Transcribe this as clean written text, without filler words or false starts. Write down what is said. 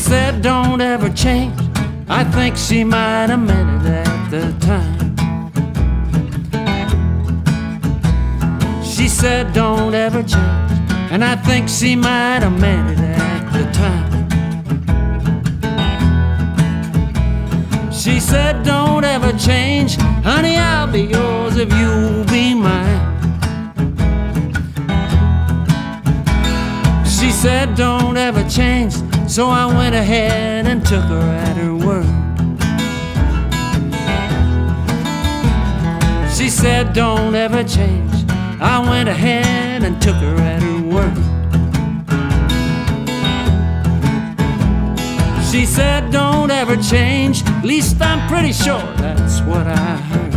said don't ever change. I think she might have meant it at the time. She said don't ever change, and I think she might have meant it at the time. She said don't ever change, honey, I'll be yours if you'll be mine. She said don't ever change, so I went ahead and took her at her word. She said don't ever change, I went ahead and took her at her word. She said don't ever change, at least I'm pretty sure that's what I heard.